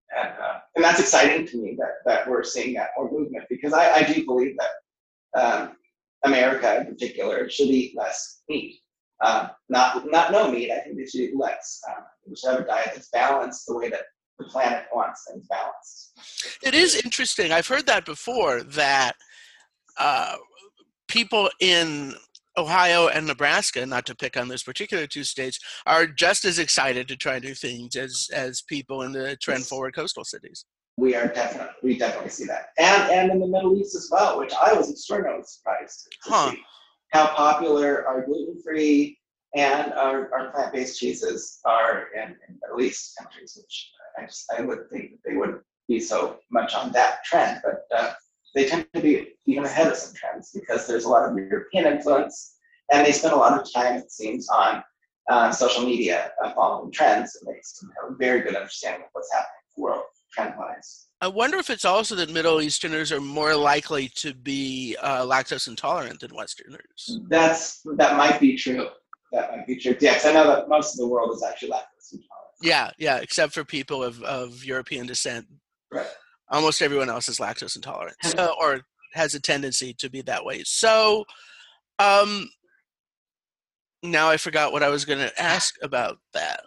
and, uh, and that's exciting to me that, that we're seeing that more movement, because I, I do believe that um, America in particular should eat less meat. Uh, not not no meat. I think they should eat less. Um, we should have a diet that's balanced the way that the planet wants things balanced. It is interesting. I've heard that before, that uh, people in Ohio and Nebraska, not to pick on those particular two states, are just as excited to try new things as as people in the trend forward coastal cities. We are definitely, we definitely see that. And and in the Middle East as well, which I was extraordinarily surprised to Huh. see how popular our gluten-free and our, our plant-based cheeses are in, in Middle East countries, which I just, I would think that they wouldn't be so much on that trend, but uh, they tend to be even ahead of some trends because there's a lot of European influence, and they spend a lot of time, it seems, on uh, social media uh, following trends, and they have a very good understanding of what's happening in the world trend-wise. I wonder if it's also that Middle Easterners are more likely to be uh, lactose intolerant than Westerners. That's that might be true. That might be true. Yes, I know that most of the world is actually lactose intolerant. Yeah, yeah, except for people of, of European descent. Right. Almost everyone else is lactose intolerant, so, or has a tendency to be that way. So, um, now I forgot what I was going to ask about that.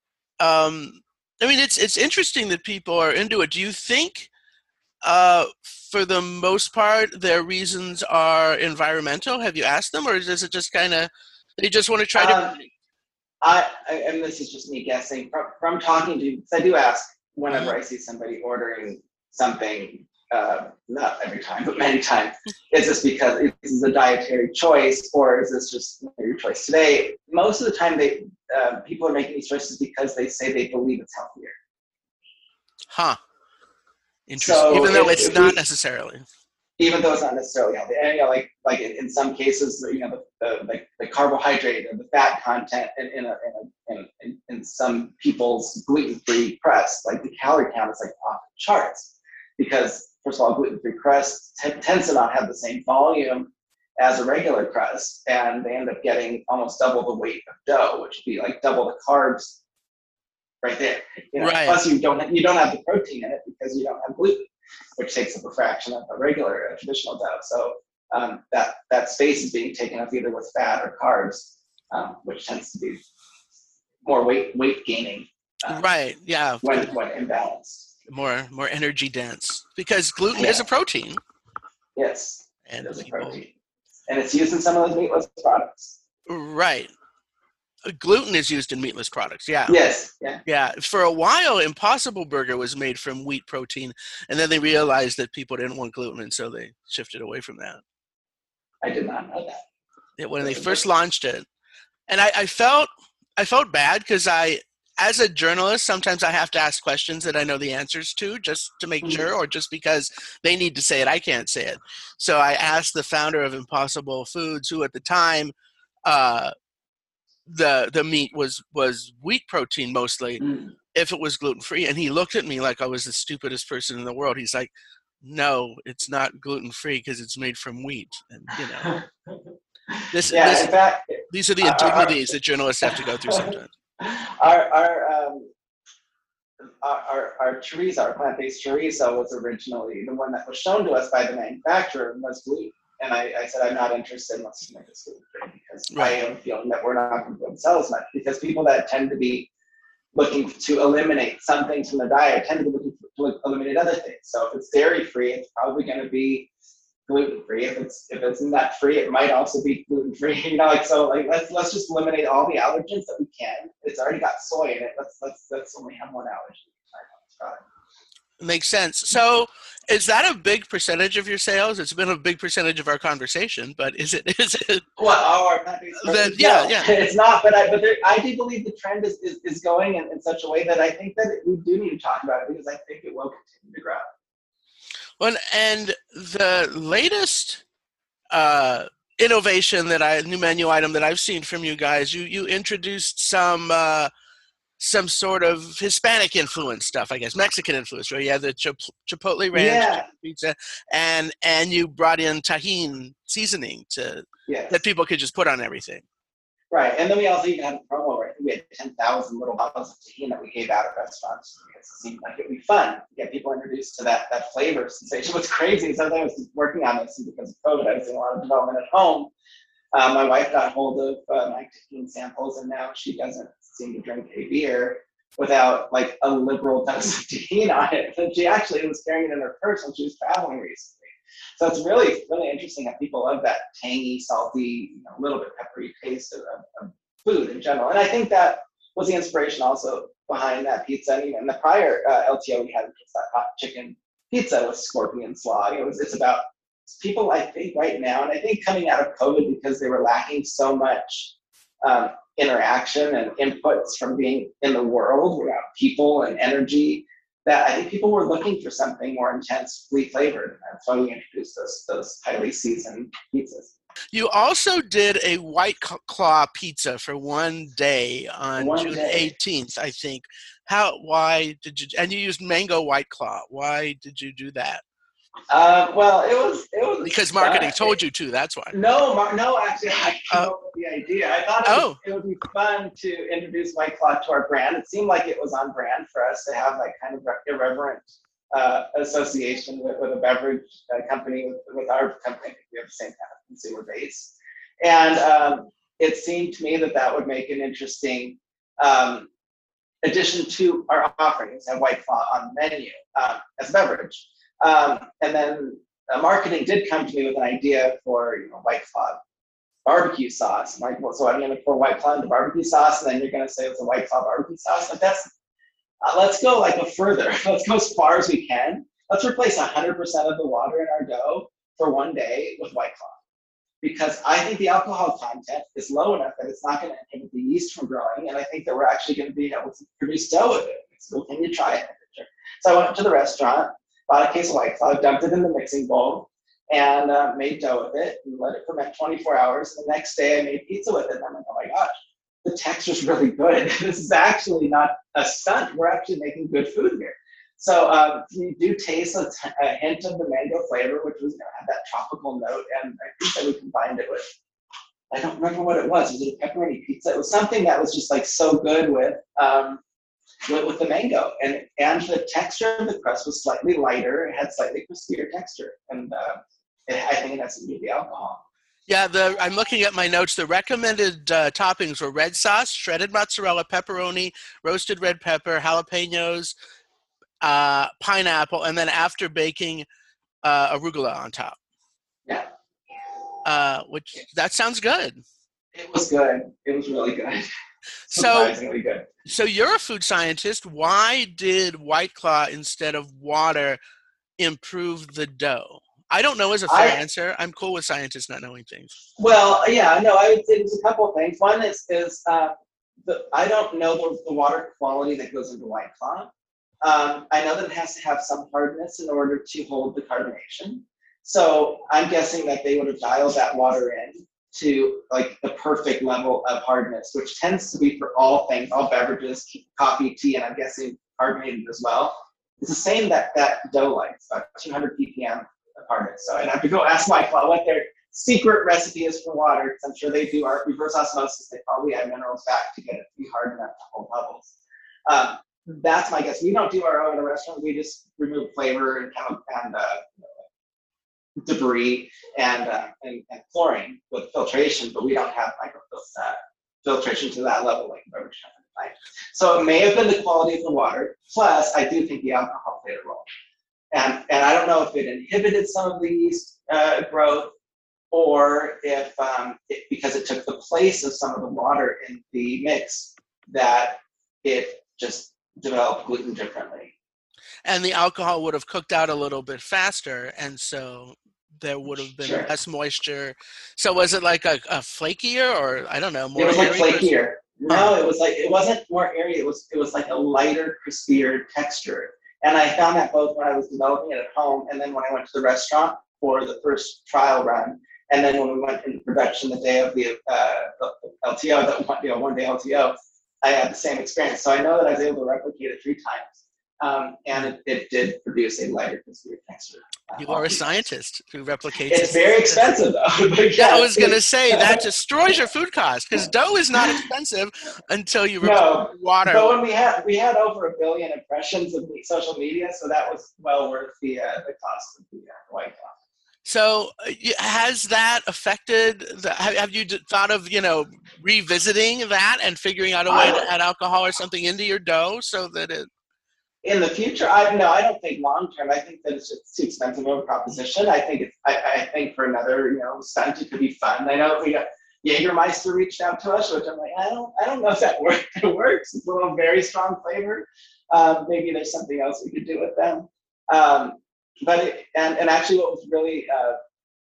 Um, I mean, it's it's interesting that people are into it. Do you think, uh, for the most part, their reasons are environmental? Have you asked them, or is it just kind of they just want to try to? Um, I, I and this is just me guessing from, from talking to. Because I do ask whenever I see somebody ordering something. Uh, not every time, but many times. Is this because is this a dietary choice, or is this just your choice today? Most of the time, they uh, people are making these choices because they say they believe it's healthier. Huh. Interesting. So Even though if- it's if not we- necessarily. Even though it's not necessarily healthy, and you know, like like in, in some cases, you know, the, the like the carbohydrate or the fat content in in, a, in, a, in, in some people's gluten-free crust, like the calorie count is like off the charts, because first of all, gluten-free crust t- tends to not have the same volume as a regular crust, and they end up getting almost double the weight of dough, which would be like double the carbs right there. You know? Right. Plus, you don't you don't have the protein in it because you don't have gluten, which takes up a fraction of a regular uh, traditional dough. So um, that that space is being taken up either with fat or carbs, um, which tends to be more weight weight gaining. Uh, Right. Yeah. When when imbalanced. More more energy dense, because gluten Yeah. is a protein, Yes. and It is a people- protein. And it's used in some of those meatless products. right. Uh, Gluten is used in meatless products. Yeah. Yes. Yeah. Yeah, for a while, Impossible Burger was made from wheat protein, and then they realized that people didn't want gluten, and so they shifted away from that. I did not know that. Yeah, when they first launched it, and I, I felt I felt bad because I, as a journalist, sometimes I have to ask questions that I know the answers to just to make Mhm. sure, or just because they need to say it, I can't say it. So I asked the founder of Impossible Foods, who at the time, uh, the the meat was was wheat protein mostly, Mm. if it was gluten free, and he looked at me like I was the stupidest person in the world. He's like, "No, it's not gluten free because it's made from wheat." And you know, this, Yeah. this In fact, these are the our- our- indignities that journalists have to go through sometimes. our our um, our, our, our chorizo, our plant-based chorizo, was originally the one that was shown to us by the manufacturer was gluten. And I, I said, I'm not interested in let's just make this gluten-free because Right. I am feeling that we're not going to be able to sell as much, because people that tend to be looking to eliminate some things from their diet tend to be looking to eliminate other things. So if it's dairy-free, it's probably going to be gluten-free. If it's if it's nut-free, it might also be gluten-free. You know, like so, like let's let's just eliminate all the allergens that we can. It's already got soy in it. Let's let's let's only have one allergen. Makes sense. So, is that a big percentage of your sales? It's been a big percentage of our conversation, but is it? Is it? What our plant-based Then, proteins? yeah, No, yeah. It's not, but I but there, I do believe the trend is is, is going in, in such a way that I think that we do need to talk about it, because I think it will continue to grow. Well, and the latest uh, innovation that I, new menu item that I've seen from you guys, you you introduced some uh, some sort of Hispanic influence stuff, I guess, Mexican influence, right? You have the chip, chipotle ranch Yeah. pizza, and and you brought in tahine seasoning to Yes. that people could just put on everything. Right, and then we also even have a promo, right? We we had ten thousand little bottles of tahini that we gave out at restaurants because it seemed like it would be fun to get people introduced to that that flavor sensation. What's crazy is as I was working on this, and because of COVID, I was doing a lot of development at home. Uh, my wife got hold of uh, my tahini samples, and now she doesn't seem to drink a beer without like a liberal dose of tahini on it. And she actually was carrying it in her purse when she was traveling recently. So it's really, really interesting how people love that tangy, salty, you know, a little bit peppery taste of, of food in general. And I think that was the inspiration also behind that pizza. And even the prior uh, L T O we had, which was that hot chicken pizza with scorpion slaw. It was, it's about people, I think, right now, and I think coming out of COVID because they were lacking so much um, interaction and inputs from being in the world around people and energy, that I think people were looking for something more intensely flavored. That's why we introduced those, those highly seasoned pizzas. You also did a White Claw pizza for one day on One June day. eighteenth, I think. How, why did you, and you used mango White Claw. Why did you do that? Uh, well, it was, it was Because marketing fun. told you to, that's why. No, Mar- no, actually, I came Uh, up with the idea. I thought it, oh. was, it would be fun to introduce White Claw to our brand. It seemed like it was on brand for us to have like kind of irreverent uh, association with, with a beverage uh, company, with, with our company. We have the same kind of consumer base. And um, it seemed to me that that would make an interesting um, addition to our offerings, have White Claw on the menu um, as a beverage. Um, and then uh, marketing did come to me with an idea for, you know, White Claw barbecue sauce. I'm like, well, so I'm going to pour White Claw into barbecue sauce, and then you're going to say it's a White Claw barbecue sauce. Like that's, uh, let's go like a further. Let's go as far as we can. Let's replace one hundred percent of the water in our dough for one day with White Claw. Because I think the alcohol content is low enough that it's not going to inhibit the yeast from growing, and I think that we're actually going to be able to produce dough with it. So can you try it? So I went to the restaurant, bought a case of White Claw, dumped it in the mixing bowl, and uh, made dough with it, and let it ferment twenty-four hours. The next day I made pizza with it, and I'm like, oh my gosh, the texture's really good. This is actually not a stunt. We're actually making good food here. So um, you do taste a, t- a hint of the mango flavor, which was, you know, had that tropical note, and I think that we combined it with, I don't remember what it was. Was it a pepperoni pizza? It was something that was just like so good with um, with, with the mango, and and the texture of the crust was slightly lighter. It had slightly crispier texture, and uh, it, I think it has to do with the alcohol. Yeah, the I'm looking at my notes. The recommended uh, toppings were red sauce, shredded mozzarella, pepperoni, roasted red pepper, jalapenos, uh, pineapple, and then after baking, uh, arugula on top. Yeah. Uh, which, that sounds good. It was good. It was really good. So, Surprisingly good. So you're a food scientist. Why did White Claw instead of water improve the dough? I don't know is a fair I, answer. I'm cool with scientists not knowing things. Well, yeah, no, I would say there's a couple of things. One is, is uh, the, I don't know the, the water quality that goes into White Claw. Um, I know that it has to have some hardness in order to hold the carbonation. So I'm guessing that they would have dialed that water in to like the perfect level of hardness, which tends to be for all things, all beverages, coffee, tea, and I'm guessing carbonated as well. It's the same that that dough likes, about two hundred P P M of hardness. So I'd have to go ask White Claw what their secret recipe is for water, because I'm sure they do our reverse osmosis. They probably add minerals back to get it to be hard enough to hold bubbles. Um, that's my guess. We don't do our own in a restaurant. We just remove flavor and kind of, and uh, debris and, uh, and and chlorine with filtration, but we don't have micro uh, filtration to that level like beverage company. So it may have been the quality of the water. Plus, I do think the alcohol played a role, and and I don't know if it inhibited some of the yeast uh, growth, or if um, it, because it took the place of some of the water in the mix, that it just developed gluten differently. And the alcohol would have cooked out a little bit faster, and so there would have been Sure. less moisture. So was it like a, a flakier, or I don't know, more? It was like airy? flakier. No, it was like it wasn't more airy. It was it was like a lighter, crispier texture. And I found that both when I was developing it at home, and then when I went to the restaurant for the first trial run, and then when we went into production the day of the uh, L T O, that one, you know, one day L T O, I had the same experience. So I know that I was able to replicate it three times. Um, and it, it did produce a lighter, crispier texture. Uh, You all are a pizza. scientist who replicates. It's very expensive though. But Yeah, I yes, was going to it's- say that destroys your food cost because dough is not expensive until you replace No, water. but when we had we had over a billion impressions of the social media, so that was well worth the uh, the cost of the uh, White Claw. So uh, y- has that affected, the, have, have you d- thought of, you know, revisiting that and figuring out a way I to add alcohol or something into your dough so that it, In the future, I no, I don't think long term. I think that it's just too expensive of a proposition. I think it's. I, I think for another, you know, stunt, it could be fun. I know we got Jägermeister reached out to us, which I'm like, I don't, I don't know if that work, it works. It's a little very strong flavor. Um, maybe there's something else we could do with them. Um, but it, and and actually, what was really uh,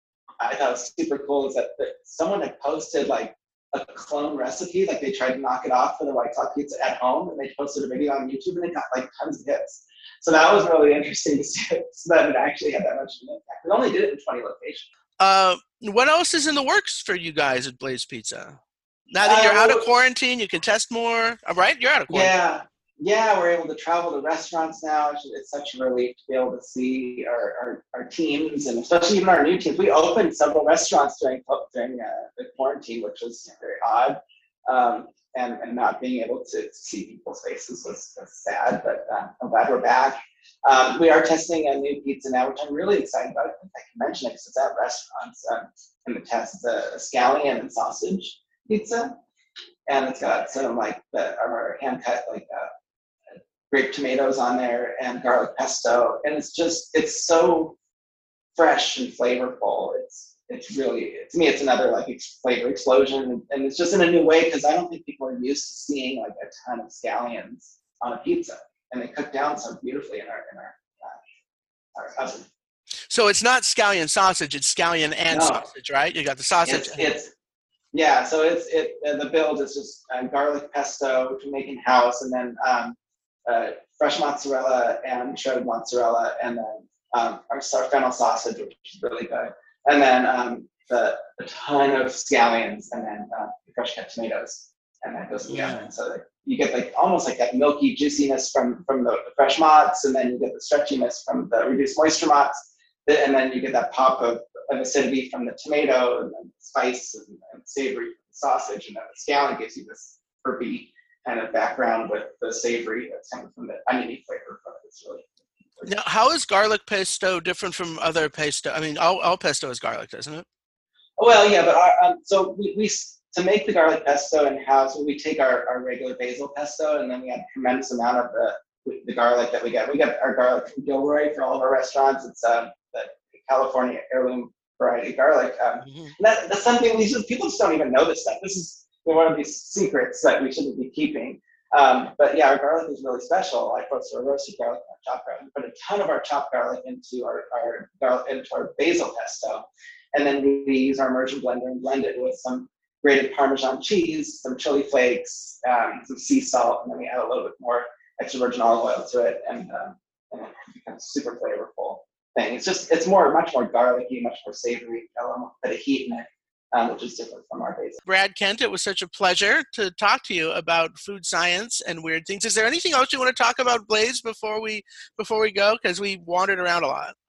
I thought was super cool is that, that someone had posted like a clone recipe, like they tried to knock it off for the White Claw pizza at home, and they posted a video on YouTube, and it got like tons of hits. So that was really interesting to see it, so that it actually had that much of an impact. It only did it in twenty locations. uh, what else is in the works for you guys at Blaze Pizza? Now that you're Uh, out of well- quarantine, you can test more, all right? You're out of quarantine. Yeah, yeah, we're able to travel to restaurants now. It's, it's such a relief to be able to see our, our, our teams, and especially even our new teams. We opened several restaurants during during uh, the quarantine, which was very odd. Um, and, and not being able to see people's faces was, was sad, but uh, I'm glad we're back. Um, we are testing a new pizza now, which I'm really excited about. I think I can mention it because it's at restaurants. Um, in the test, it's a, a scallion and sausage pizza, and it's got some like the our hand cut like uh, grape tomatoes on there and garlic pesto, and it's just it's so fresh and flavorful. It's it's really, to me, it's another like ex- flavor explosion, and it's just in a new way because I don't think people are used to seeing like a ton of scallions on a pizza, and they cook down so beautifully in our in our uh, our oven. So it's not scallion sausage, it's scallion and No. sausage, right? You got the sausage. It's, it's yeah, so it's it uh, the build is just uh, garlic pesto, which we make in house, and then um, uh, fresh mozzarella and shredded mozzarella, and then um, our, our fennel sausage, which is really good, and then um, the a ton of scallions, and then uh, fresh cut tomatoes, and that goes in the oven. So that you get like almost like that milky juiciness from from the, the fresh mozz, and then you get the stretchiness from the reduced moisture mozz, and then you get that pop of, of acidity from the tomato, and then spice and, and savory from the sausage, and then the scallion gives you this herby kind of background with the savory that's coming from the oniony flavor from it. It's really Now, how is garlic pesto different from other pesto? I mean, all, all pesto is garlic, doesn't it? well, yeah, but our, um, so we, we to make the garlic pesto in house, we take our, our regular basil pesto, and then we add a tremendous amount of the the garlic that we get. We get our garlic from Gilroy for all of our restaurants. It's um, the California heirloom variety garlic. Um, Mm-hmm. that, that's something these people just don't even know this stuff. This is one of these secrets that we shouldn't be keeping. Um, but yeah, our garlic is really special. I roast our roasted garlic and our chopped garlic. We put a ton of our chopped garlic into our, our garlic into our basil pesto, and then we, we use our immersion blender and blend it with some grated Parmesan cheese, some chili flakes, um, some sea salt, and then we add a little bit more extra virgin olive oil to it, and, um, and it becomes super flavorful thing. It's just it's more much more garlicky, much more savory, got a little bit of heat in it, um, which is different from our basil. Brad Kent, it was such a pleasure to talk to you about food science and weird things. Is there anything else you want to talk about Blaze before we before we go? Because we wandered around a lot.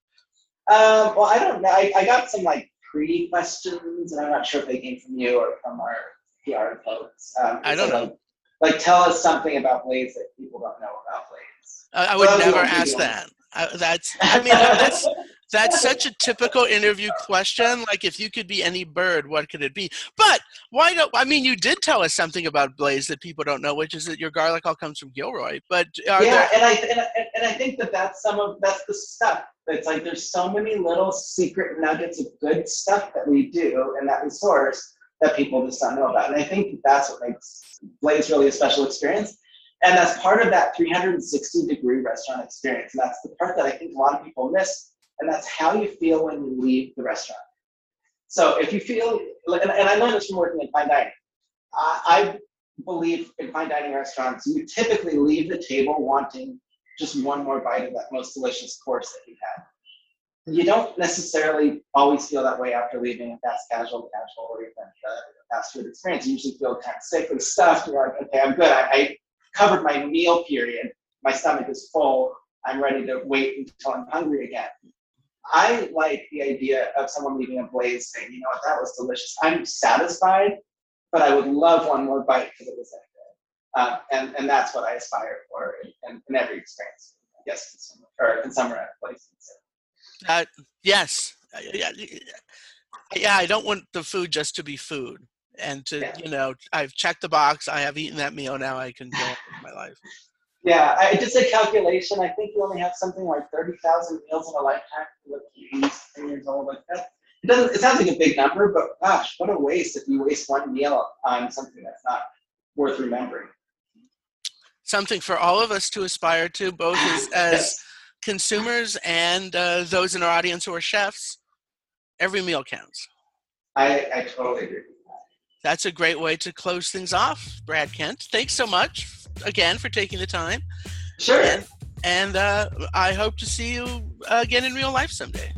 Um, well, I don't know. I, I got some like pre-questions, and I'm not sure if they came from you or from our P R folks. Um, I don't so, know. Like, like, tell us something about Blaze that people don't know about Blaze. I, I would Well, never you don't- ask you don't- that. I, that's. I mean, that's that's such a typical interview question. Like, if you could be any bird, what could it be? But why don't? I mean, you did tell us something about Blaze that people don't know, which is that your garlic all comes from Gilroy. But are yeah, there? and I and, I and I think that that's some of that's the stuff. It's like there's so many little secret nuggets of good stuff that we do and that we source that people just don't know about. And I think that that's what makes Blaze really a special experience. And that's part of that three hundred sixty degree restaurant experience. And that's the part that I think a lot of people miss. And that's how you feel when you leave the restaurant. So if you feel, and, and I learned this from working in fine dining. I, I believe in fine dining restaurants, you typically leave the table wanting just one more bite of that most delicious course that you had. You don't necessarily always feel that way after leaving a fast casual, casual, or even a fast food experience. You usually feel kind of sick and stuffed. You're like, okay, I'm good. I, I covered my meal period. My stomach is full. I'm ready to wait until I'm hungry again. I like the idea of someone leaving a blaze saying, you know what, that was delicious. I'm satisfied, but I would love one more bite because it was that good. Um, and, and that's what I aspire for in, in, in every experience, I guess, consumer, or consumer at a place. Uh, yes. Yeah, yeah, I don't want the food just to be food. And to, Yeah. you know, I've checked the box. I have eaten that meal. Now I can go on with my life. Yeah, I just a calculation. I think you only have something like thirty thousand meals in a lifetime. Look, you're ten years old like that. It doesn't. It sounds like a big number, but gosh, what a waste if you waste one meal on something that's not worth remembering. Something for all of us to aspire to, both as, as Yes. consumers and uh, those in our audience who are chefs. Every meal counts. I, I totally agree with that. That's a great way to close things off, Brad Kent. Thanks so much again for taking the time. Sure. And, and uh, I hope to see you again in real life someday.